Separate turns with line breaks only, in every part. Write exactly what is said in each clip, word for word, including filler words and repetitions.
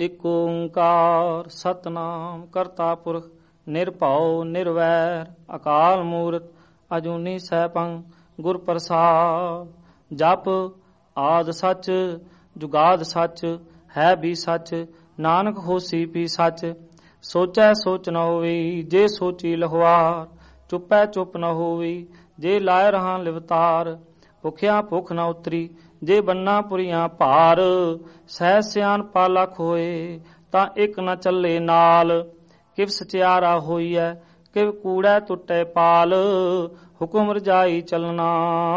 ਇਕ ਓੰਕਾਰ ਸਤਨਾਮ ਕਰਤਾ ਪੁਰਖ ਨਿਰਭਉ ਨਿਰਵੈਰ ਅਕਾਲ ਮੂਰਤ ਅਜੂਨੀ ਸੈਭੰ ਗੁਰ ਪ੍ਰਸਾਦ। ਜਪ ਆਦ ਸੱਚ ਜੁਗਾਦ ਸੱਚ ਹੈ ਵੀ ਸੱਚ ਨਾਨਕ ਹੋਸੀ ਵੀ ਸੱਚ। ਸੋਚੈ ਸੋਚ ਨ ਹੋਵੀ ਜੇ ਸੋਚੀ ਲਖਵਾਰ ਚੁੱਪੈ ਚੁੱਪ ਨ ਹੋਵੀ ਜੇ ਲਾਇ ਰਹਾ ਲਿਵਤਾਰ। ਭੁਖਿਆ ਭੁੱਖ ਨ ਉਤਰੀ ਜੇ ਬੰਨਾ ਪੁਰੀਆਂ ਭਾਰ। ਸਹਿ ਸਿਆਣਪਾ ਲੱਖ ਹੋਏ ਤਾਂ ਇੱਕ ਨ ਚੱਲੇ ਨਾਲ। ਕਿਵ ਸਚਿਆਰਾ ਹੋਈਐ ਕਿਵ ਕੂੜੈ ਟੁੱਟੇ ਪਾਲ। ਹੁਕਮ ਰਜਾਈ ਚੱਲਣਾ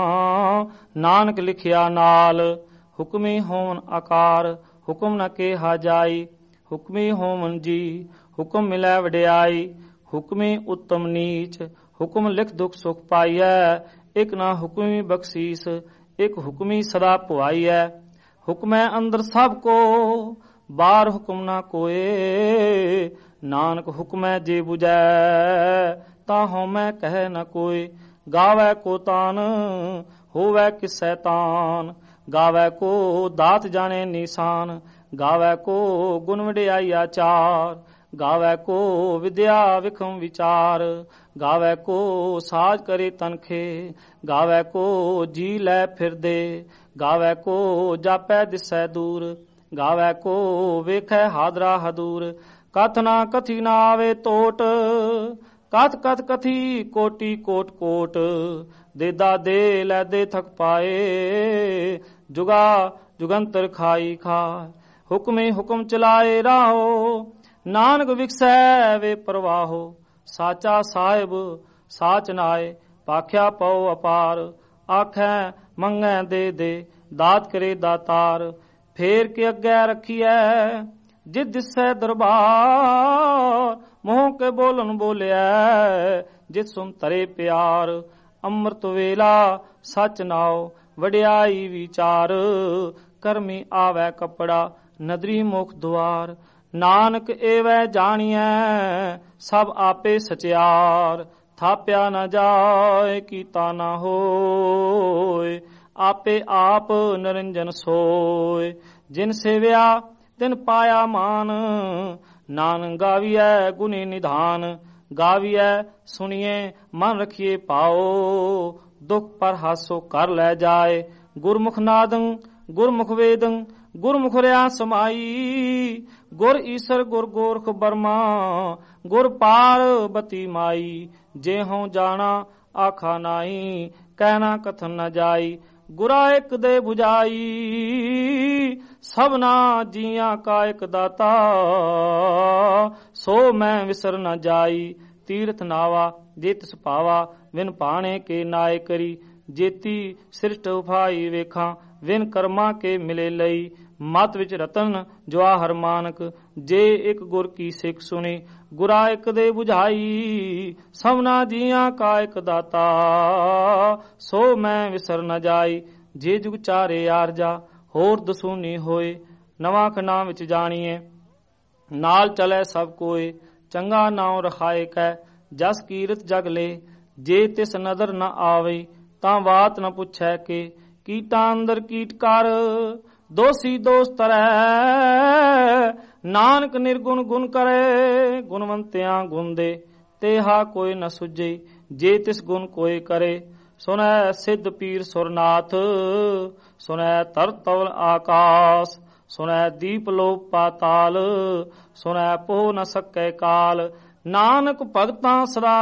ਨਾਨਕ ਲਿਖਿਆ ਨਾਲ। ਹੁਕਮੀ ਹੋਵਨ ਆਕਾਰ ਹੁਕਮ ਨ ਕਿਹਾ ਜਾਈ। ਹੁਕਮੀ ਹੋਵਨ ਜੀ ਹੁਕਮ ਮਿਲੈ ਵਡਿਆਈ। ਹੁਕਮੀ ਉੱਤਮ ਨੀਚ ਹੁਕਮ ਲਿਖ ਦੁਖ ਸੁਖ ਪਾਈਐ। ਇਕ ਨਾ ਹੁਕਮੀ ਬਖਸ਼ੀਸ ਇਕ ਹੁਕਮੀ ਸਦਾ ਪੁਆਈਐ। ਹੁਕਮੈ ਅੰਦਰ ਸਭ ਕੋ ਬਾਹਰ ਹੁਕਮ ਨਾ ਕੋਏ। ਨਾਨਕ ਹੁਕਮੈ ਜੇ ਬੁਝੈ ਤਾਂ ਹਉਮੈ ਕਹਿ ਨ ਕੋਏ। ਗਾਵੈ ਕੋ ਤਾਨ ਹੋਵੈ ਕਿਸੈ ਤਾਨ। ਗਾਵੈ ਕੋ ਦਾਤ ਜਾਣੇ ਨੀਸਾਨ। ਗਾਵੈ ਕੋ ਗੁਣ ਵਡਿਆਈ ਆਚਾਰ। ਗਾਵੈ ਕੋ ਵਿਦਿਆ ਵਿਖਮ ਵਿਚਾਰ। ਗਾਵੈ ਕੋ ਸਾਜ ਕਰੇ ਤਨਖੇ। ਗਾਵੈ ਕੋ ਜੀ ਲੈ ਫਿਰਦੇ। ਗਾਵੈ ਕੋ ਜਾਪੈ ਦਿਸੈ ਦੂਰ। ਗਾਵੈ ਕੋ ਵੇਖੈ ਹਾਦਰਾ ਹਦੂਰ। ਕਥ ਨਾ ਕਥੀ ਨਾ ਆਵੇ ਟੋਟ। ਕਥ ਕਥ ਕਥੀ ਕੋਟੀ ਕੋਟ ਕੋਟ। ਦੇਦਾ ਦੇ ਲੈ ਦੇ ਥਕ ਪਾਏ। ਜੁਗਾ ਜੁਗੰਤਰ ਖਾਈ ਖਾਏ। ਹੁਕਮੇ ਹੁਕਮ ਚਲਾਏ ਰਾਹੋ ਨਾਨਕ ਵਿਖਸੈ ਵੇ ਪ੍ਰਵਾਹੋ। ਸਾਚਾ ਸਾਹਿਬ ਸਾਚ ਨਾਏ ਭਾਖਿਆ ਪਉ ਅਪਾਰ। ਆਖੈ ਮੰਗੈ ਦੇ ਦੇ ਦਾਤ ਕਰੇ ਦਾਤਾਰ। ਫੇਰ ਕੇ ਅੱਗੇ ਰੱਖੀਐ ਜਿਤ ਦਿਸੈ ਦਰਬਾਰ। ਮੋਹ ਕੇ ਬੋਲਨ ਬੋਲਿਐ ਜਿਤ ਸੁਨ ਤਰੇ ਪਿਆਰ। ਅੰਮ੍ਰਿਤ ਵੇਲਾ ਸਚ ਨਾਉ ਵਡਿਆਈ ਵਿਚਾਰ। ਕਰਮੀ ਆਵੈ ਕਪੜਾ ਨਦਰੀ ਮੁਖ ਦੁਆਰ। ਨਾਨਕ ਏਵੈ ਜਾਣੀਐ ਸਭ ਆਪੇ ਸਚਿਆਰ। ਥਾਪਿਆ ਨ ਜਾਏ ਕੀਤਾ ਨ ਹੋਏ। ਆਪੇ ਆਪ ਨਿਰੰਜਨ ਸੋਏ। ਜਿਨ ਸੇਵਿਆ ਤਿਨ ਪਾਇਆ ਮਾਨ। ਨਾਨਕ ਗਾਵੀਐ ਗੁਣੀ ਨਿਧਾਨ। ਗਾਵੀਐ ਸੁਣੀਏ ਮਨ ਰਖੀਏ ਪਾਓ। ਦੁਖ ਪਰ ਹਾਸੋ ਕਰ ਲੈ ਜਾਏ। ਗੁਰਮੁਖ ਨਾਦੰ ਗੁਰਮੁਖ ਵੇਦੰ ਗੁਰਮੁਖ ਰਿਆ ਸਮਾਈ। ਗੁਰ ਈਸਰ ਗੁਰ ਗੋਰਖ ਬਰਮਾ ਗੁਰ ਪਾਰਬਤੀ ਮਾਈ। ਜੇ ਹਉ ਜਾਣਾ ਆਖਾ ਨਾਹੀ ਕਹਿਣਾ ਕਥਨ ਨ ਜਾਈ। ਗੁਰਾ ਇੱਕ ਦੇ 부ਝਾਈ ਸਭਨਾ ਜੀਆਂ ਕਾ ਇੱਕ ਦਾਤਾ। ਸੋ ਮੈਂ ਵਿਸਰ ਨ ਜਾਈ। ਤੀਰਥ ਨਾਵਾ ਜੇ ਤਿਸ ਭਾਵਾ ਵਿਨ ਭਾਣੇ ਕੇ ਨਾਏ ਕਰੀ। ਜੇਤੀ ਸ੍ਰਿਸ਼ਟ ਉਫਾਈ ਵੇਖਾਂ ਵਿਨ ਕਰਮਾਂ ਕੇ ਮਿਲੇ ਲਈ। ਮਤ ਵਿੱਚ ਰਤਨ ਜਵਾਹਰ ਮਾਨਕ ਜੇ ਇੱਕ ਗੁਰ ਕੀ ਸਿੱਖ ਸੁਣੀ। ਗੁਰਾ ਇੱਕ ਦੇ 부ਝਾਈ ਸਭਨਾ ਜੀਆਂ ਕਾ ਇੱਕ ਦਾਤਾ। ਸੋ ਮੈਂ ਵਿਸਰ ਨ ਜਾਈ। ਜੇ ਜੁਗ ਚਾਰੇ ਆਰਜਾ ਹੋਰ ਦਸੂਨੀ ਹੋਏ। ਨਵਾਂ ਖਨਾ ਵਿੱਚ ਜਾਣੀਏ ਨਾਲ ਚਲੇ ਸਭ ਕੋਏ। ਚੰਗਾ ਨਾਉ ਰਖਾਏ ਕੈ ਜਸ ਕੀਰਤ ਜਗ ਲੈ। ਜੇ ਤਿਸ ਨਦਰ ਨ ਆਵੇ ਤਾਂ ਬਾਤ ਨ ਪੁੱਛੈ ਕੇ। ਕੀਟਾਂ ਅੰਦਰ ਕੀਟ ਕਰ ਦੋਸੀ ਦੋਸ ਤਰੈ। ਨਾਨਕ ਨਿਰਗੁਣ ਗੁਣ ਕਰੇ ਗੁਣਵੰਤਿਆਂ ਗੁਣ ਦੇ। ਤੇਹਾ ਕੋਈ ਨ ਸੁਝੇ ਜੇ ਤਿਸ ਗੁਣ ਕੋਈ ਕਰੇ। ਸੁਨੈ ਸਿੱਧ ਪੀਰ ਸੁਰਨਾਥ ਸੁਨੈ ਤਰ ਤਵਲ ਆਕਾਸ। ਸੁਨੈ ਦੀਪ ਲੋਕ ਪਾਤਾਲ ਸੁਨੈ ਪੋਹ ਨ ਸਕੈ ਕਾਲ। ਨਾਨਕ ਭਗਤਾਂ ਸਦਾ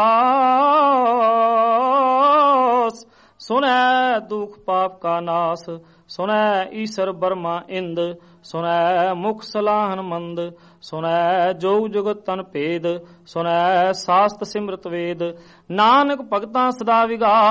ਵਿਗਾਸ। ਸੁਨੈ ਦੁਖ ਪਾਪ ਕਾ ਨਾਸ। ਸੁਨੈ ਈਸਰ ਬਰਮਾ ਇੰਦ। ਸੁਨੈ ਮੁਖ ਸਲਾਹਨ ਮੰਦ। ਸੁਨੈ ਜੋਗ ਜੁਗਤ ਤਨ ਭੇਦ। ਸੁਨੈ ਸਾਸਤ ਸਿਮਰਤ ਵੇਦ। ਨਾਨਕ ਭਗਤਾਂ ਸਦਾ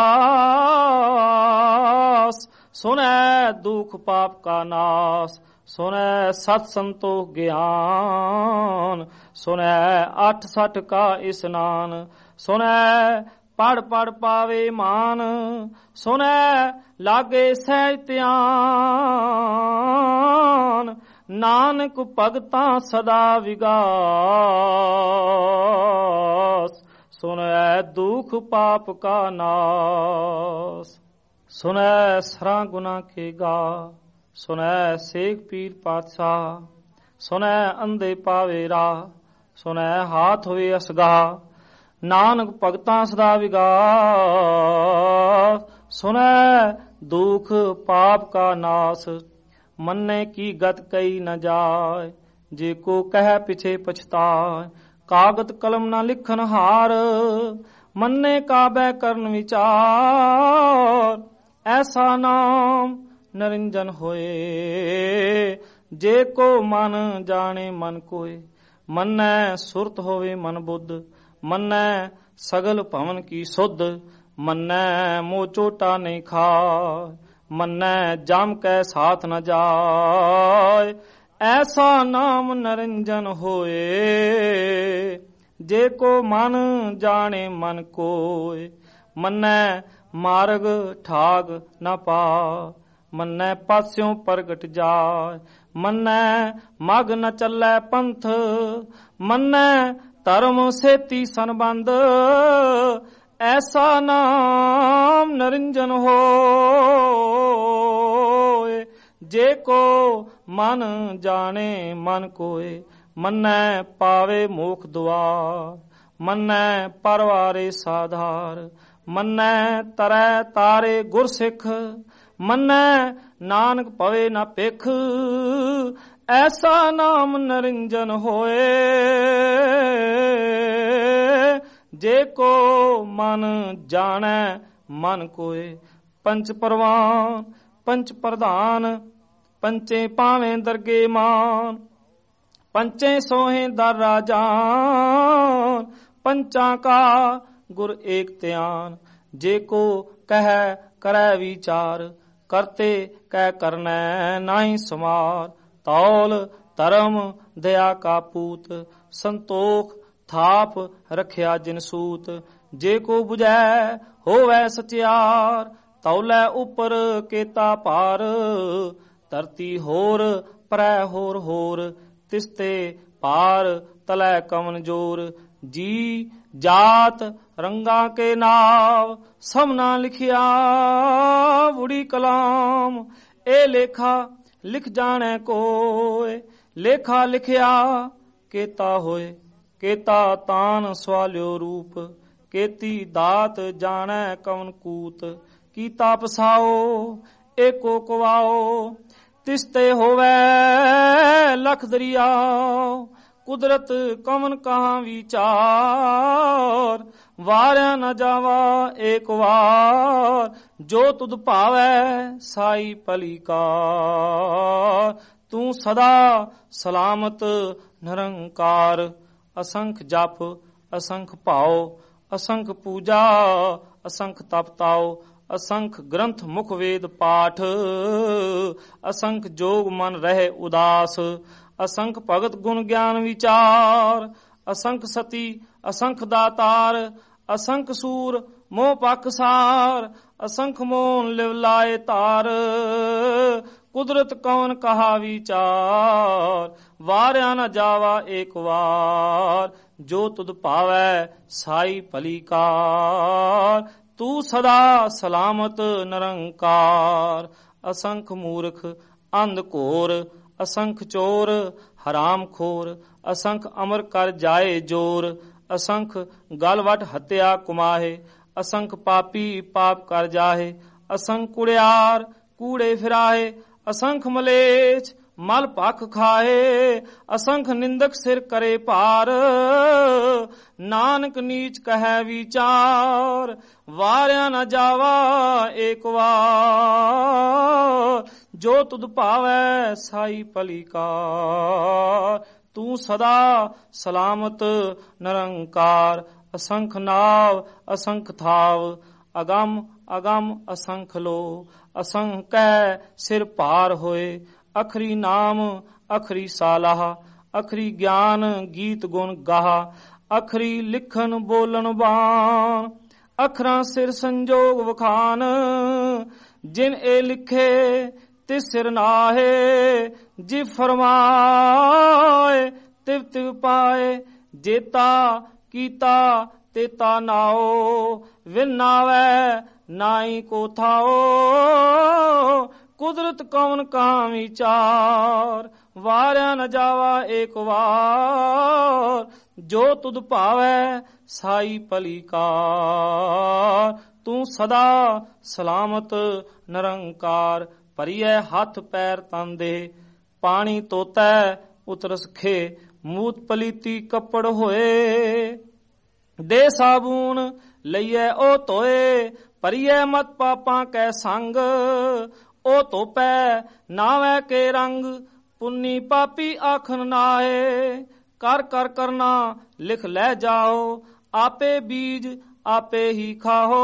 ਵਿਗਾਸ। ਸੁਨੈ ਦੁਖ ਪਾਪ ਕਾ ਨਾਸ। ਸੁਨੈ ਸਤ ਸੰਤੋਖ ਗਿਆਨ। ਸੁਨੈ ਅੱਠ ਸੱਠ ਕਾ ਇਸਨਾਨ। ਸੁਨੈ ਪੜ ਪੜ ਪਾਵੇ ਮਾਨ। ਸੁਨੈ ਲਾਗੇ ਸਹਿਜ ਧਿਆਨ। ਨਾਨਕ ਭਗਤਾਂ ਸਦਾ ਵਿਗਾਸ। ਸੁਨੈ ਦੁਖ ਪਾਪ ਕਾ ਨਾਸ। ਸੁਨੈ ਸਰਾਂ ਗੁਨਾ ਕੇ ਗਾ। ਸੁਨੈ ਸੇਖ ਪੀਰ ਪਾਤਸ਼ਾਹ। ਸੁਨੈ ਅੰਧੇ ਪਾਵੇ ਰਾਹ, ਸੁਨੈ ਹਾਥ ਹੋਏ ਅਸਗਾ, ਨਾਨਕ ਭਗਤਾਂ ਸਦਾ ਵਿਗਾਸ, ਸੁਨੈ ਦੁਖ ਪਾਪ ਕਾ ਨਾਸ, ਮੰਨੇ ਕੀ ਗਤ ਕਈ ਨ ਜਾਏ, ਜੇ ਕੋ ਕਹਿ ਪਿਛੇ ਪਛਤਾਏ, ਕਾਗਤ ਕਲਮ ਨਾ ਲਿਖਨ ਹਾਰ, ਮੰਨੇ ਕਾਬੈ ਕਰਨ ਵਿਚਾਰ, ਐਸਾ ਨਾਮ ਨਰਿੰਜਨ ਹੋਏ, ਜੇ ਕੋ ਮਨ ਜਾਣੇ ਮਨ ਕੋਏ, ਮੰਨੈ ਸੁਰਤ ਹੋਵੇ ਮਨ ਬੁੱਧ, ਮੰਨੈ ਸਗਲ ਭਵਨ ਕੀ ਸੁਧ, ਮੰਨੈ ਮੋਹ ਚੋਟਾ ਨਹੀਂ ਖਾਏ, ਮੰਨੈ ਜਮ ਕੈ ਸਾਥ ਨ ਜਾਏ, ਐਸਾ ਨਾਮ ਨਰਿੰਜਨ ਹੋਏ, ਜੇ ਕੋ ਮਨ ਜਾਣੇ ਮਨ ਕੋਏ, ਮੰਨੈ ਮਾਰਗ ਠਾਗ ਨ ਪਾ, ਮੰਨੈ ਪਾਸਿਓਂ ਪ੍ਰਗਟ ਜਾਏ, ਮੰਨੈ ਮਗ ਨ ਚੱਲੈ ਪੰਥ, ਮੰਨੈ ਧਰਮ ਸੇਤੀ ਸੰਬੰਧ, ਐਸਾ ਨਾਮ ਨਰਿੰਜਨ ਹੋਏ, ਜੇ ਕੋ ਮਨ ਜਾਣੇ ਮਨ ਕੋਏ, ਮੰਨੈ ਪਾਵੇ ਮੋਖ ਦੁਆਰ, ਮੰਨੈ ਪਰਵਾਰੇ ਸਾਧਾਰ, ਮੰਨੈ ਤਰੈ ਤਾਰੇ ਗੁਰਸਿੱਖ, ਮੰਨੈ ਨਾਨਕ ਪਵੇ ਨਾ ਭਿਖ, ਐਸਾ ਨਾਮ ਨਰਿੰਜਨ ਹੋਏ, ਜੇ ਕੋ ਮਨ ਜਾਣੈ ਮਨ ਕੋਏ, ਪੰਚ ਪਰਵਾਨ ਪੰਚ ਪ੍ਰਧਾਨ, ਪੰਚੇ ਪਾਵੇਂ ਦਰਗੇ ਮਾਨ, ਪੰਚੇ ਸੋਹੇ ਦਰ ਰਾਜਾਨ, ਪੰਚਾਂ ਕਾ ਗੁਰ ਏਕ ਧਿਆਨ, ਜੇ ਕੋ ਕਹਿ ਕਰੈ ਵਿਚਾਰ, ਕਰਤੇ ਕਹਿ ਕਰਨੈ ਨਾਹੀ ਸਮਾਰ, ਤੌਲ ਧਰਮ ਦਇਆ ਕਾ ਪੂਤ, ਸੰਤੋਖ ਥਾਪ ਰਖਿਆ ਜਿਨ ਸੂਤ, ਜੇ ਕੋ 부ਝੈ ਹੋਵੈ ਸਚਿਆਰ, ਤੌਲੇ ਉਪਰ ਕੇਤਾ ਭਾਰ, ਧਰਤੀ ਹੋਰ ਪਰੈ ਹੋਰ ਹੋਰ, ਤਿਸਤੇ ਪਾਰ ਤਲੈ ਕਵਨ ਜੋਰ, ਜੀ ਜਾਤ ਰੰਗਾ ਕੇ ਨਾਮ, ਸਮਨਾ ਲਿਖਿਆ ਬੁੜੀ ਕਲਾਮ, ਇਹ ਲੇਖਾ ਲਿਖ ਜਾਣੈ ਕੋਏ, ਲੇਖਾ ਲਿਖਿਆ ਕੇਤਾ ਹੋਏ, ਕੇਤਾ ਤਾਨ ਸਵਾਲਿਓ ਰੂਪ, ਕੇਤੀ ਦਾਤ ਜਾਣੈ ਕਵਨ ਕੂਤ, ਕੀਤਾ ਪਸਾਓ ਏਕੋ ਕਵਾਓ, ਤਿਸਤੇ ਹੋਵੈ ਲਖ ਦਰਿਆਓ, ਕੁਦਰਤ ਕਵਨ ਕਹਾਂ ਵਿਚਾਰ, ਵਾਰਿਆ ਨ ਜਾਵਾ ਏਕ ਵਾਰ, ਜੋ ਤੁਧ ਭਾਵੈ ਸਾਈ ਭਲੀ ਕਾਰ, ਤੂੰ ਸਦਾ ਸਲਾਮਤ ਨਿਰੰਕਾਰ, ਅਸੰਖ ਜਪ ਅਸੰਖ ਭਾਉ, ਅਸੰਖ ਪੂਜਾ ਅਸੰਖ ਤਪ ਤਾਉ, ਅਸੰਖ ਗ੍ਰੰਥ ਮੁਖ ਵੇਦ ਪਾਠ, ਅਸੰਖ ਜੋਗ ਮਨ ਰਹੇ ਉਦਾਸ, ਅਸੰਖ ਭਗਤ ਗੁਣ ਗਿਆਨ ਵਿਚਾਰ, ਅਸੰਖ ਸਤੀ ਅਸੰਖ ਦਾਤਾਰ, ਅਸੰਖ ਸੂਰ ਮੋਹ ਪਖਸਾਰ, ਅਸੰਖ ਮੋਨ ਲਿਵ ਲਾਏ ਤਾਰ, ਕੁਦਰਤ ਕੌਣ ਕਹਾ ਵਿਚਾਰ, ਵਾਰਿਆ ਨ ਜਾਵਾ ਏਕ ਵਾਰ, ਜੋ ਤੁਧ ਭਾਵੈ ਸਾਈ ਭਲੀ ਕਾਰ, ਤੂੰ ਸਦਾ ਸਲਾਮਤ ਨਿਰੰਕਾਰ, ਅਸੰਖ ਮੂਰਖ ਅੰਧ ਘੋਰ, ਅਸੰਖ ਚੋਰ ਹਰਾਮ ਖੋਰ, ਅਸੰਖ ਅਮਰ ਕਰ ਜਾਏ ਜੋਰ, ਅਸੰਖ ਗਲ ਵਟ ਹੱਤਿਆ ਕੁਮਾਹੇ, ਅਸੰਖ ਪਾਪੀ ਪਾਪ ਕਰ ਜਾਹੇ, ਅਸੰਖ ਕੁੜਿਆਰ ਕੂੜੇ ਫਿਰਾਹੇ, ਅਸੰਖ ਮਲੇਛ ਮਲ ਭਖ ਖਾਏ, ਅਸੰਖ ਨਿੰਦਕ ਸਿਰ ਕਰੇ ਭਾਰ, ਨਾਨਕ ਨੀਚ ਕਹੈ ਵਿਚਾਰ, ਵਾਰਿਆ ਨ ਜਾਵਾ ਏਕ ਵਾਰ, ਜੋ ਤੁਧ ਭਾਵੈ ਸਾਈ ਭਲੀ ਕਾਰ, ਤੂੰ ਸਦਾ ਸਲਾਮਤ ਨਿਰੰਕਾਰ, ਅਸੰਖ ਨਾਵ ਅਸੰਖ ਥਾਵ, ਅਗੰਮ ਅਗੰਮ ਅਸੰਖ ਲੋ, ਅਸੰਕੈ ਸਿਰ ਭਾਰ ਹੋਏ, ਅਖਰੀ ਨਾਮ ਅਖਰੀ ਸਾਲਾਹ, ਅਖਰੀ ਗਿਆਨ ਗੀਤ ਗੁਣ ਗਾਹ, ਅਖਰੀ ਲਿਖਣ ਬੋਲਣ ਬਾਣ, ਅਖਰਾਂ ਸਿਰ ਸੰਜੋਗ ਵਖਾਨ, ਜਿਨ ਇਹ ਲਿਖੇ ਤਿਸ ਸਿਰ ਨਾਹੇ, ਜਿ ਫਰਮਾਏ ਤਿਵ ਤਿਵ ਪਾਏ, ਜੇਤਾ ਕੀਤਾ ਤੇਤਾ ਨਾਓ, ਵਿਨ ਨਾਵੈ ਨਾਈ ਕੋ ਥਾਓ, ਕੁਦਰਤ ਕੌਣ ਕਾ ਵਿਚਾਰ, ਵਾਰਿਆ ਨ ਜਾਵਾ ਏਕ ਵਾਰ, ਜੋ ਤੁਧ ਭਾਵੈ ਸਾਈ ਭਲੀ ਕਾਰ। ਤੂੰ ਸਦਾ ਸਲਾਮਤ ਨਿਰੰਕਾਰ, ਭਰੀਐ ਹੱਥ ਪੈਰ ਤਨ ਦੇ, ਪਾਣੀ ਤੋਤੈ ਉਤਰ ਸਖੇ, ਮੂਤ ਪਲੀਤੀ ਕੱਪੜ ਹੋਏ। ਦੇ ਸਾਬੂਨ ਲਈਐ ਉਹ ਧੋਏ, ਭਰੀਐ ਮਤ ਪਾਪਾਂ ਕੈ ਸੰਗ, ਉਹ ਧੋਪੈ ਨਾਵੈ ਕੇ ਰੰਗ, ਪੁੰਨੀ ਪਾਪੀ ਆਖਣ ਨਾਏ। ਕਰ ਕਰ ਕਰਨਾ ਲਿਖ ਲੈ ਜਾਓ, ਆਪੇ ਬੀਜ ਆਪੇ ਹੀ ਖਾਓ,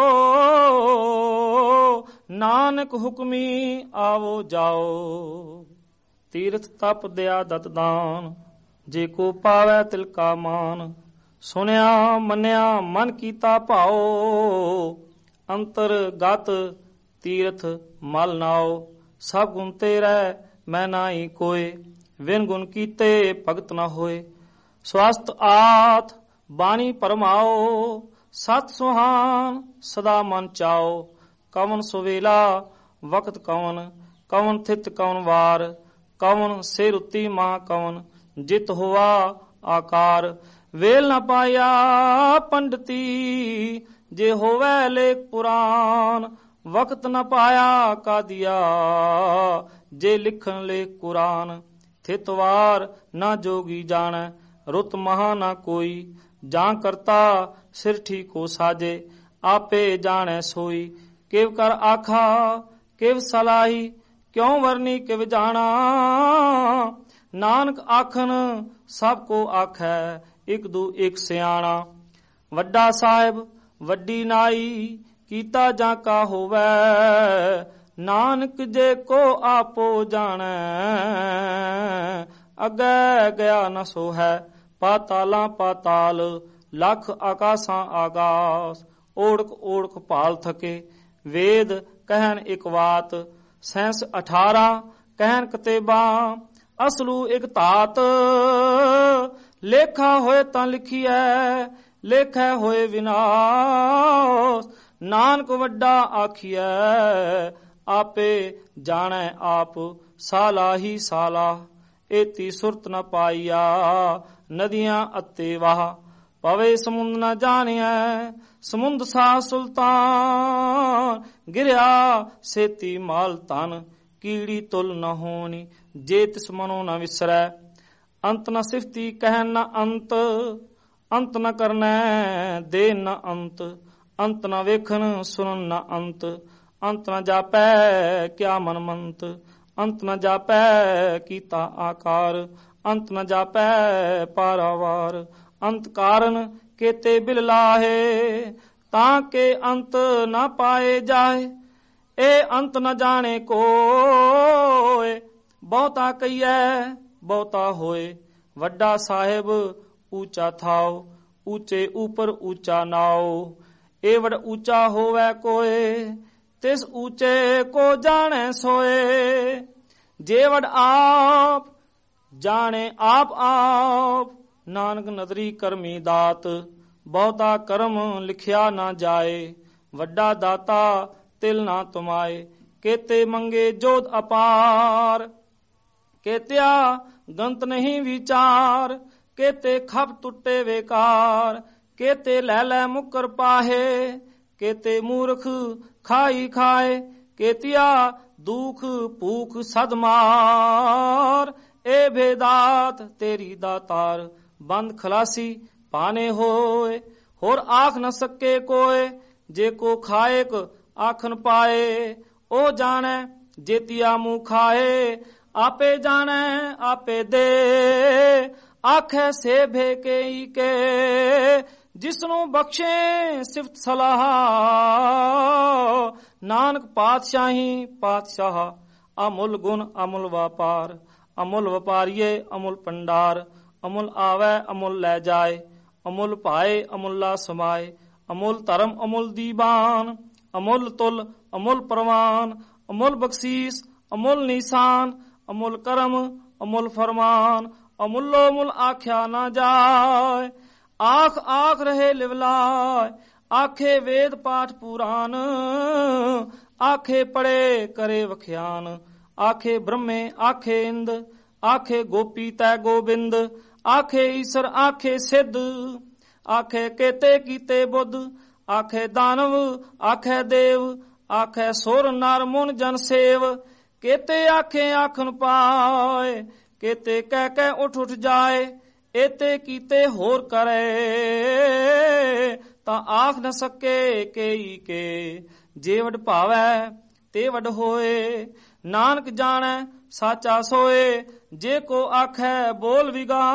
ਨਾਨਕ ਹੁਕਮੀ ਆਵੋ ਜਾਓ। ਤੀਰਥ ਤਪ ਦਇਆ ਦਤ ਦਾਨ, ਜੇ ਕੋ ਪਾਵੈ ਤਿਲ ਕਾ ਮਾਨ। ਸੁਣਿਆ ਮੰਨਿਆ ਮਨ ਕੀਤਾ ਭਾਓ, ਅੰਤਰ ਗਤ ਤੀਰਥ ਮਲ ਨਾਓ। ਸਭ ਗੁਣ ਤੇਰੈ ਮੈਂ ਨਾਹੀ ਕੋਇ, ਵਿਨ ਗੁਣ ਕੀਤੇ ਭਗਤ ਨਾ ਹੋਏ। ਸਵਸਤ ਆਤ ਬਾਣੀ ਪਰਮਾਓ, ਸਤ ਸੁਹਾਨ ਸਦਾ ਮਨ ਚਾਓ। ਕਵਨ ਸੁਵੇਲਾ ਵਕਤ ਕਵਨ, ਕਵਨ ਥਿਤ ਕਵਨ ਵਾਰ, ਕਵਨ ਸਿਰ ਉੱਤੀ ਮਾਂ ਕਵਨ, ਜਿਤ ਹੋਆ ਆਕਾਰ। ਵੇਲ ਨ ਪਾਇਆ ਪੰਡਤੀ, ਜੇ ਹੋਵੈ ਲੇਖ ਪੁਰਾਨ। ਵਕਤ ਨ ਪਾਇਆ ਕਾਦੀਆ, ਜੇ ਲਿਖਣ ਲੇਖ ਕੁਰਾਨ। ਥਿਤ ਵਾਰ ਨਾ ਜੋਗੀ ਜਾਣੈ, ਰੁਤ ਮਹਾ ਨਾ ਕੋਈ। ਜਾਂ ਕਰਤਾ ਸਿਰ ਠੀਕੋ ਸਾਜੇ, ਆਪੇ ਜਾਣੈ ਸੋਈ। ਕਿਵ ਕਰ ਆਖਾ ਕਿਵ ਸਲਾਹੀ, ਕਿਉ ਵਰਨੀ ਕਿਵ ਜਾਣਾ। ਨਾਨਕ ਆਖਣ ਸਭ ਕੋ ਆਖੈ, ਇਕ ਦੂ ਇਕ ਸਿਆਣਾ। ਵੱਡਾ ਸਾਹਿਬ ਵੱਡੀ ਨਾਈ, ਕੀਤਾ ਜਾਂ ਕਾ ਹੋਵੈ। ਨਾਨਕ ਜੇ ਕੋ ਆਪੋ ਜਾਣੈ, ਅੱਗੇ ਗਿਆ ਨ ਸੋ ਹੈ। ਪਾਤਾਲਾਂ ਪਾਤਾਲ, ਲੱਖ ਆਕਾਸਾਂ ਆਕਾਸ। ਓੜਕ ਓੜਕ ਭਾਲ ਥਕੇ, ਵੇਦ ਕਹਿਣ ਇਕ ਵਾਤ। ਸੈਂਸ ਅਠਾਰਾਂ ਕਹਿਣ ਕਤੇਬਾਂ, ਅਸਲੂ ਇਕ ਧਾਤ। ਲੇਖਾ ਹੋਏ ਤਾਂ ਲਿਖੀਐ, ਲੇਖੈ ਹੋਏ ਵਿਨਾਸ਼। ਨਾਨਕ ਵੱਡਾ ਆਖੀਐ, ਆਪੇ ਜਾਣੈ ਆਪ। ਸਾਲਾ ਹੀ ਸਾਲਾ, ਏਤੀ ਸੁਰਤ ਨ ਪਾਈਆ। ਨਦੀਆਂ ਅਤੇ ਵਾਹ, ਪਵੇ ਸਮੁੰਦ ਨ ਜਾਣਿਐ। ਸਮੁੰਦ ਸਾ ਸੁਲਤਾਨ, ਗਿਰਿਆ ਸੇਤੀ ਮਾਲ ਧਨ। ਕੀੜੀ ਤੁਲ ਨ ਹੋਣੀ, ਜੇ ਤਿਸ ਮਨੋ ਨ ਵਿਸਰੈ। ਅੰਤ ਨ ਸਿਫਤੀ ਕਹਿਣ ਨ ਅੰਤ, ਅੰਤ ਨ ਕਰਨੈ ਦੇ ਨ ਅੰਤ। ਅੰਤ ਨ ਵੇਖਣ ਸੁਣਨ ਨ ਅੰਤ, ਅੰਤ ਨ ਜਾਪੈ ਕਿਆ ਮਨ ਮੰਤ। ਅੰਤ ਨ ਜਾਪੈ ਕੀਤਾ ਆਕਾਰ, ਅੰਤ ਨ ਜਾਪੈ ਪਾਰਾਵਾਰ। ਅੰਤ ਕਾਰਨ ਕੇਤੇ ਬਿਲ ਲਾਹੇ, ਤਾਂ ਕੇ ਅੰਤ ਨ ਪਾਏ ਜਾਏ। ਇਹ ਅੰਤ ਨ ਜਾਣੇ ਕੋਇ, ਬਹੁਤਾ ਕਹੀਐ ਬਹੁਤਾ ਹੋਏ। ਵੱਡਾ ਸਾਹਿਬ ਊਚਾ ਥਾਓ, ਊਚੇ ਉਪਰ ਊਚਾ ਨਾਓ। ਇਹ ਵਡ ਊਚਾ ਹੋਵੈ ਕੋਏ, ਤਿਸ ਊਚੇ ਕੋ ਜਾਣੈ ਸੋਏ। ਜੇ ਵਡ ਆਪ ਜਾਣੇ ਆਪ ਆਪ, ਨਾਨਕ ਨਦਰੀ ਕਰਮੀ ਦਾਤ। ਬਹੁਤਾ ਕਰਮ ਲਿਖਿਆ ਨਾ ਜਾਏ, ਵੱਡਾ ਦਾਤਾ ਤਿਲ ਨਾ ਤੁਮਾਏ। ਕੇਤੇ ਮੰਗੇ ਜੋਧ ਅਪਾਰ, ਕੇਤਿਆ ਗੰਤ ਨਹੀਂ ਵਿਚਾਰ। ਕੇਤੇ ਖਪ ਟੁੱਟੇ ਵੇਕਾਰ, ਕੇਤੇ ਲੈ ਲੈ ਮੁਕਰ ਪਾਹੇ। ਕੇਤੇ ਮੂਰਖ ਖਾਈ ਖਾਏ, ਕੇਤਿਆ ਦੁਖ ਭੂਖ ਸਦ ਮਾਰ। ਇਹ ਭੇਦਾਤ ਤੇਰੀ ਦਾਤਾਰ, ਬੰਦ ਖਲਾਸੀ ਪਾਨੇ ਹੋਏ। ਹੋਰ ਆਖ ਨ ਸਕੇ ਕੋਏ, ਜੇ ਕੋ ਖਾਏਕ ਆਖਨ ਪਾਏ। ਉਹ ਜਾਣੈ ਜੇਤੀਆ ਮੂੰਹ ਖਾਏ, ਆਪੇ ਜਾਣੈ ਆਪੇ ਦੇ। ਆਖੈ ਸੇ ਭੇ ਕੇ ਕੇ, ਜਿਸਨੂੰ ਬਖਸ਼ੇ ਸਿਫਤ ਸਲਾਹ। ਨਾਨਕ ਪਾਤਸ਼ਾਹੀ ਪਾਤਸ਼ਾਹ, ਅਮੁੱਲ ਗੁਣ ਅਮੁੱਲ ਵਪਾਰ। ਅਮੁੱਲ ਵਪਾਰੀਏ ਅਮੁੱਲ ਪੰਡਾਰ, ਅਮੁੱਲ ਆਵੈ ਅਮੁੱਲ ਲੈ ਜਾਏ। ਅਮੁੱਲ ਭਾਏ ਅਮੁੱਲਾ ਸਮਾਏ, ਅਮੁੱਲ ਧਰਮ ਅਮੁੱਲ ਦੀਵਾਨ। ਅਮੁੱਲ ਤੁਲ ਅਮੁੱਲ ਪ੍ਰਵਾਨ, ਅਮੁੱਲ ਬਖਸ਼ੀਸ ਅਮੁੱਲ ਨੀਸਾਨ। ਅਮੁੱਲ ਕਰਮ ਅਮੁੱਲ ਫਰਮਾਨ, ਅਮੁੱਲੋ ਮੁੱਲ ਆਖਿਆ ਨਾ ਜਾਏ। ਆਖ ਆਖ ਰਹੇ ਲਿਵਲਾਏ, ਆਖੇ ਵੇਦ ਪਾਠ ਪੁਰਾਨ। ਆਖੇ ਪੜੇ ਕਰੇ ਵਖਿਆਨ, ਆਖੇ ਬ੍ਰਹਮੇ ਆਖੇ ਇੰਦ, ਆਖੇ ਗੋਪੀ ਤੈ ਗੋਬਿੰਦ, ਆਖੇ ਈਸਰ ਆਖੇ ਸਿੱਧ, ਆਖੇ ਕੇਤੇ ਕੀਤੇ ਬੁੱਧ, ਆਖੇ ਦਾਨਵ ਆਖੇ ਦੇਵ, ਆਖੇ ਸੁਰ ਨਰ ਮੁਨ ਜਨ ਸੇਵ, ਕੇਤੇ ਆਖੇ ਆਖਣ ਪਾਏ, ਕੇਤੇ ਕਹਿ ਕਹਿ ਉੱਠ ਉੱਠ ਜਾਏ, ਏਤੇ ਕੀਤੇ ਹੋਰ ਕਰੇ, ਤਾਂ ਆਖ ਨ ਸਕੇ ਕੇਈ ਕੇ, ਜੇ ਵਡ ਭਾਵੈ ਤੇ ਵਡ ਹੋਏ, ਨਾਨਕ ਜਾਣੈ ਸਾਚਾ ਸੋਏ, ਜੇ ਕੋ ਆਖੈ ਬੋਲ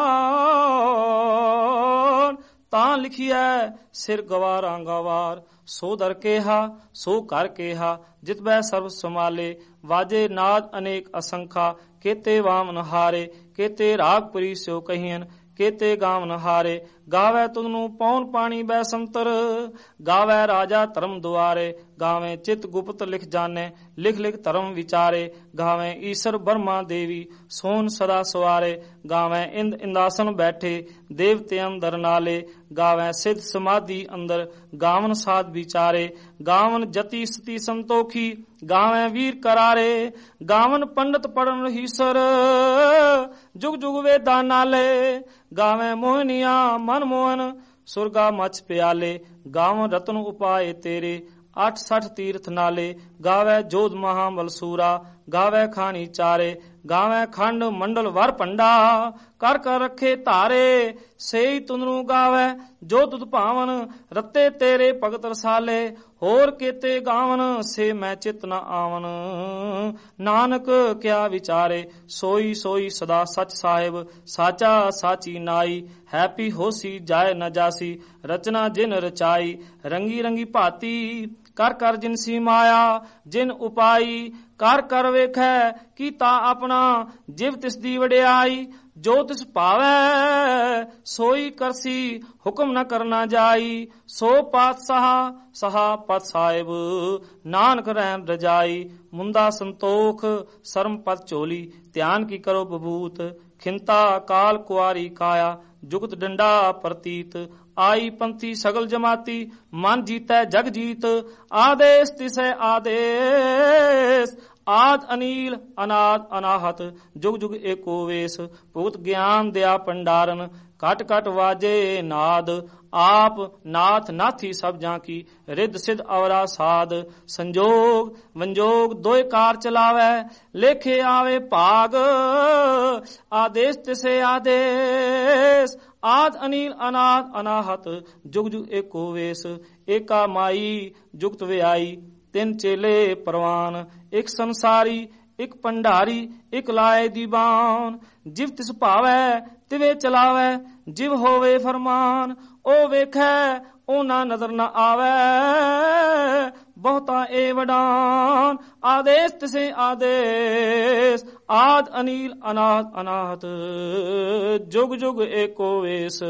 ਵਿਗਾਨ, ਤਾਂ ਲਿਖੀਐ ਸਿਰ ਗਵਾਰਾਂ ਗਵਾਰ, ਸੋ ਦਰ ਕੇਹਾ ਸੋ ਕਰ ਕੇਹਾ, ਜਿਤ ਬੈ ਸਰਬ ਸਮਾਲੇ, ਵਾਜੇ ਨਾਦ ਅਨੇਕ ਅਸੰਖਾ, ਕੇਤੇ ਵਾਮਨ ਹਾਰੇ, ਕੇਤੇ ਰਾਗ ਪੁਰੀ ਸਿਓ ਕਹੀਨ, ਕੇਤੇ ਗਾਵਨ ਹਾਰੇ, ਗਾਵੇ ਤੁਧਨੂੰ ਪੌਣ ਪਾਣੀ ਬੈ ਸੰਤਰ, ਗਾਵੇ ਰਾਜਾ ਧਰਮ ਦੁਆਰੇ, ਗਾਵੇ ਚਿਤ ਗੁਪਤ ਲਿਖ ਜਾਣੇ, ਲਿਖ ਲਿਖ ਧਰਮ ਵਿਚਾਰੇ, ਗਾਵੇ ਈਸ਼ਰ ਬਰਮਾ ਦੇਵੀ ਸੋਨ ਸਦਾ ਸਵਾਰੇ, ਗਾਵੇ ਇੰਦ ਇੰਦਾਸਨ ਬੈਠੇ ਦੇਵਤੇ ਅੰਦਰ ਨਾਲੇ, ਗਾਵੇ ਸਿੱਧ ਸਮਾਧੀ ਅੰਦਰ ਗਾਵਨ ਸਾਧ ਵਿਚਾਰੇ, ਗਾਵਨ ਜਤੀ ਸਤੀ ਸੰਤੋਖੀ, ਗਾਵੇ ਵੀਰ ਕਰਾਰੇ, ਗਾਵਨ ਪੰਡਤ ਪੜਨ ਹੀਸਰ, ਜੁਗ ਜੁਗ ਵੇਦਾਂ ਨਾਲੇ, ਗਾਵੇ ਮੋਹਨੀਆਂ ਮਨ ਮੋਹਨ, ਸੁਰਗਾ ਮਛ ਪਿਆਲੇ, ਗਾਵਨ ਰਤਨ ਉਪਾਏ ਤੇਰੇ, ਅੱਠ ਸੱਠ ਤੀਰਥ ਨਾਲੇ, ਗਾਵੇ ਜੋਧ ਮਹਾ ਮਲਸੂਰਾ, ਗਾਵੇ ਖਾਣੀ ਚਾਰੇ, ਗਾਵੇ ਖੰਡ ਮੰਡਲ ਵਰ ਭੰਡਾ, ਕਰ ਕਰ ਰੱਖੇ ਧਾਰੇ, ਸੇਈ ਤੁਨਰੂ ਗਾਵੇ ਜੋ ਤੁਧ ਭਾਵਨ, ਰੱਤੇ ਤੇਰੇ ਭਗਤ ਰਸਾਲੇ, ਹੋਰ ਕੇਤੇ ਗਾਵਨ ਸੇ ਮੈਂ ਚਿਤ ਨ ਆਵਨ, ਨਾਨਕ ਕਿਆ ਵਿਚਾਰੇ, ਸੋਈ ਸੋਈ ਸਦਾ ਸਚ ਸਾਹਿਬ, ਸਾਚਾ ਸਾਚੀ ਨਾਈ, ਹੈਪੀ ਹੋਸੀ ਜਾਏ ਨ ਜਾਸੀ, ਰਚਨਾ ਜਿਨ ਰਚਾਈ, ਰੰਗੀ ਰੰਗੀ ਭਾਤੀ, ਕਰ ਕਰ ਜਿਨਸੀ ਮਾਇਆ, ਜਿਨ ਉਪਾਈ, ਕਰ ਕਰ ਵੇਖੈ ਕੀਤਾ ਆਪਣਾ, ਜਿਵ ਤਿਸ ਦੀ ਵਡਿਆਈ, ਜੋ ਤਿਸ ਭਾਵੈ ਸੋਈ ਕਰਸੀ, ਹੁਕਮ ਨ ਕਰਨਾ ਜਾਈ, ਸੋ ਪਾਤਸ਼ਾਹ ਸਹਾ ਪਤ ਸਾਹਿਬ, ਨਾਨਕ ਰਹਿਣ ਰਜਾਈ, ਮੁੰਦਾ ਸੰਤੋਖ ਸਰਮ ਪਤ ਝੋਲੀ, ਧਿਆਨ ਕੀ ਕਰੋ ਬਬੂਤ, ਖਿੰਤਾ ਕਾਲ ਕੁਆਰੀ ਕਾਇਆ, ਜੁਗਤ ਡੰਡਾ ਪ੍ਰਤੀਤ, ਆਈ ਪੰਥੀ ਸਗਲ ਜਮਾਤੀ, ਮਨ ਜੀਤੈ ਜਗ ਜੀਤ, ਆਦੇਸ ਤਿਸੈ ਆਦੇਸ, ਆਦ ਅਨੀਲ ਅਨਾਦ ਅਨਾਹਤ, ਜੁਗ ਜੁਗ ਏਕੋ ਵੇਸ, ਭੁਗਤ ਗਿਆਨ ਦਿਆ ਭੰਡਾਰਨ, ਘਟ ਘਟ ਵਾਜੇ ਨਾਦ, ਆਪ ਨਾਥ ਨਾਥੀ ਸਭ ਜਾਂ ਕੀ, ਰਿੱਧ ਸਿੱਧ ਅਵਰਾ ਸਾਧ, ਸੰਜੋਗ ਵੰਜੋਗ ਦੋਇ ਕਾਰ ਚਲਾਵੈ, ਲੇਖੇ ਆਵੇ ਭਾਗ, ਆਦੇਸ ਤਿਸੇ ਆਦੇਸ, ਆਦ ਅਨੀਲ ਅਨਾਦ ਅਨਾਹਤ, ਜੁਗ ਜੁਗ ਏਕੋ ਵੇਸ, ਏਕਾ ਮਾਈ ਜੁਗਤ ਵਿਆਈ, ਤਿੰਨ ਚੇਲੇ ਪਰਵਾਨ, ਇੱਕ ਸੰਸਾਰੀ ਇੱਕ ਭੰਡਾਰੀ, ਇੱਕ ਲਾਏ ਦੀਵਾਨ, ਜਿਵ ਤਿਸ ਭਾਵੈ ਤਿਵੇ ਚਲਾਵੈ, ਜਿਵ ਹੋਵੇ ਫਰਮਾਨ, ਉਹ ਵੇਖੈ ਉਹਨਾਂ ਨਜ਼ਰ ਨ ਆਵੈ, ਬਹੁਤਾ ਏ ਵਡਾਨ, ਆਦੇਸ ਤਿਸੇ ਆਦੇਸ, ਆਦ ਅਨੀਲ ਅਨਾਦ ਅਨਾਹਤ, ਜੁਗ ਜੁਗ ਏਕੋ ਵੇਸ,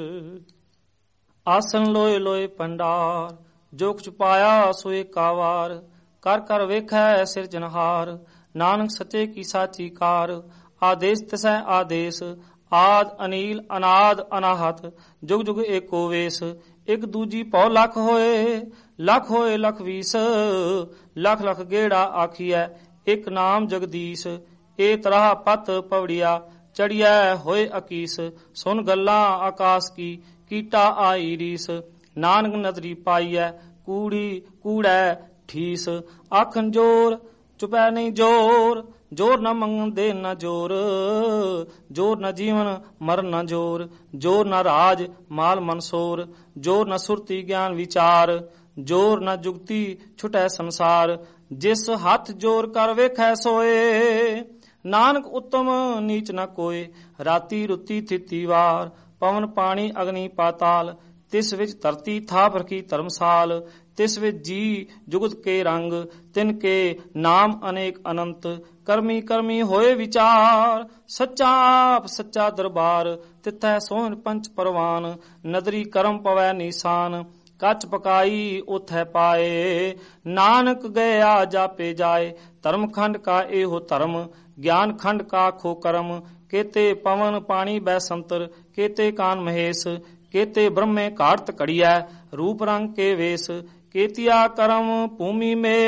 ਆਸਨ ਲੋਏ ਲੋਏ ਭੰਡਾਰ, ਜੋ ਕੁਛ ਪਾਇਆ ਸੋ ਏਕਾ ਵਾਰ, ਕਰ ਕਰ ਵੇਖੈ ਸਿਰਜਨਹਾਰ, ਨਾਨਕ ਸੱਚੇ ਕੀ ਸਾਚੀ ਕਾਰ, ਆਦੇਸ ਤਿਸੈ ਆਦੇਸ, ਆਦ ਅਨੀਲ ਅਨਾਦ ਅਨਾਹਤ, ਜੁਗ ਜੁਗ ਏਕੋ ਵੇਸ, ਇੱਕ ਦੂਜੀ ਪਉ ਲੱਖ ਹੋਏ, ਲੱਖ ਹੋਏ ਲਖ ਵੀਸ, ਲੱਖ ਲੱਖ ਗੇੜਾ ਆਖੀਐ, ਇੱਕ ਨਾਮ ਜਗਦੀਸ਼, ਏ ਤਰ੍ਹਾਂ ਪਤ ਪਵੜੀਆ, ਚੜੀਐ ਹੋਏ ਅਕੀਸ, ਸੁਨ ਗੱਲਾਂ ਆਕਾਸ ਕੀ, ਕੀਟਾ ਆਈ ਰੀਸ, ਨਾਨਕ ਨਦਰੀ ਪਾਈਐ, ਕੂੜੀ ਕੂੜੈ ਠੀਸ, ਆਖਣ ਜੋਰ ਚੁਪੈ ਨਹੀਂ ਜੋਰ, ਜੋਰ ਨ ਮੰਗਣ ਦੇ ਨ ਜੋਰ, ਜੋਰ ਨ ਜੀਵਨ ਮਰਨ ਨ ਜੋਰ, ਜੋਰ ਨ ਰਾਜ ਮਾਲ ਮਨਸੋਰ, ਜੋਰ ਨ ਸੁਰਤੀ ਗਿਆਨ ਵਿਚਾਰ, ਜੋਰ ਨ ਜੁਗਤੀ ਛੁਟੈ ਸੰਸਾਰ, ਜਿਸ ਹੱਥ ਜੋਰ ਕਰ ਵੇਖੈ ਸੋਏ, ਨਾਨਕ ਉੱਤਮ ਨੀਚ ਨ ਕੋਏ, ਰਾਤੀ ਰੁੱਤੀ ਥਿਤੀ ਵਾਰ, ਪਵਨ ਪਾਣੀ ਅਗਨੀ ਪਾਤਾਲ, ਤਿਸ ਵਿੱਚ ਧਰਤੀ ਥਾਪ ਰਖੀ ਧਰਮਸਾਲ, ਤਿਸ ਵਿੱਚ ਜੀ ਜੁਗਤ ਕੇ ਰੰਗ, ਤਿਨ ਕੇ ਨਾਮ ਅਨੇਕ ਅਨੰਤ, ਕਰਮੀ ਕਰਮੀ ਹੋਏ ਵਿਚਾਰ, ਸੱਚਾ ਆਪ ਸੱਚਾ ਦਰਬਾਰ, ਤਿਥੈ ਸੋਹਣ ਪੰਚ ਪਰਵਾਨ, ਨਦਰੀ ਕਰਮ ਪਵੈ ਨੀਸਾਨ, ਕੱਚ ਪਕਾਈ ਉਥੈ ਪਾਏ, ਨਾਨਕ ਗਿਆ ਜਾਪੇ ਜਾਏ, ਧਰਮ ਖੰਡ ਕਾ ਇਹੋ ਧਰਮ, ਗਿਆਨ ਖੰਡ ਕਾ ਖੋ ਕਰਮ, ਕੇਤੇ ਪਵਨ ਪਾਣੀ ਬੈ ਸੰਤਰ, ਕੇਤੇ ਕਾਨ ਮਹੇਸ਼, ਕੇਤੇ ਬ੍ਰਹਮੇ ਘਾੜਤ ਘੜੀਐ, ਰੂਪ ਰੰਗ ਕੇ ਵੇਸ, ਕੇਤਿਆ ਕਰਮ ਭੂਮੀ ਮੇਰ,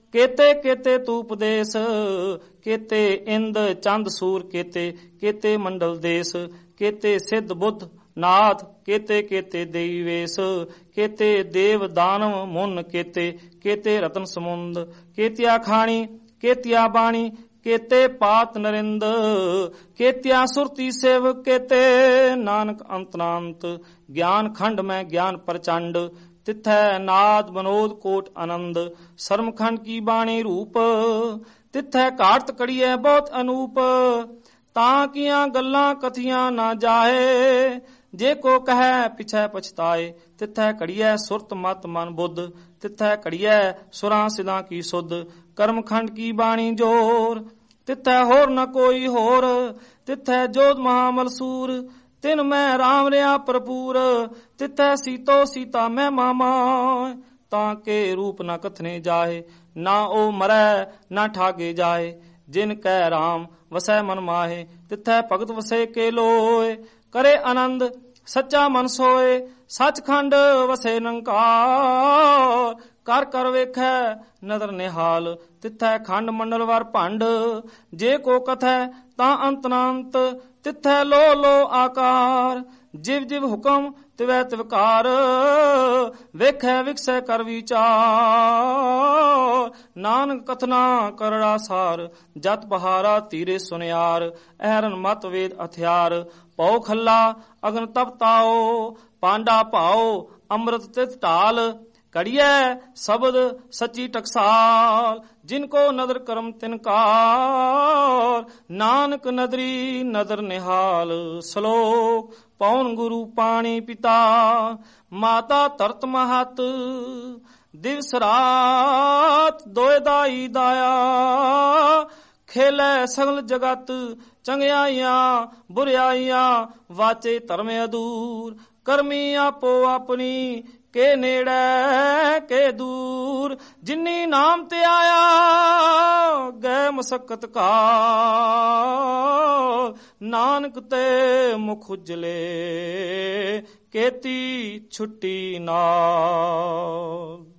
केते केते तू उपदेश, केते इंद चंद सूर केते, केते मंडल देश, केते सिद्ध बुद्ध नाथ, केते केते देवी वेश, केते देव दानव मुन केते, केते रतन समुंद, केतिया खाणी केतिया बाणी, केते पात नरिंद, केतिया सुरती सेव, केते नानक अंतनांत, ज्ञान खंड में ज्ञान प्रचंड, तिथै नाद मनोद कोट आनंद, शर्मखंड की बाणी रूप, तिथै घाट कड़िए बहुत अनूप, तां किया गल्लां कथियां ना जाए, जे को कहे पिछै पछताए, तिथै कड़िए सुरत मत मन बुद्ध, तिथै कड़िए सुरां सिदां की सुध, कर्मखंड की बाणी जोर, तिथै होर न कोई होर, तिथै जोध महामलसूर, तिन मैं राम रिया भरपूर, तिथै सीतो सीता मैं मामा, ताके रूप न कथने जाए, ना ओ मरै ना ठागे जाए, जिन कै राम वसै मन माहे, तिथै भगत वसे के लोए, करे आनंद सच्चा मन सोए, सचखंड वसे निरंकार, कर कर वेखै नदर निहाल, तिथै खंड मंडल वर भंड, जे को कथै तां अंतनांत, तिथै लो लो आकार, जिव जिव हुक्म तिवै तिवकार, वेखै विकसै कर विचार, नानक कथना करड़ा सार, जत बहारा तीरे सुनियार, अहरन मत वेद हथियार, पौ खल्ला अग्न तप ताओ, पांडा पाओ अमृत तित ढाल, कड़िए शब्द सच्ची टकसाल, जिनको नदर करम तिनकार, नानक नदरी नदर निहाल, श्लोक पौन गुरु पाणी पिता, माता तरत महत, दिवस रात दोए दाई दाया, खेले सगल जगत चंगियाइयां बुराइयां, वाचे धर्म अधूर, करमी आपो अपनी, के नेड़े के दूर, जिन्नी नाम ते आया गए मसक्कत का, नानक ते मुख उजले केती छुट्टी नाल।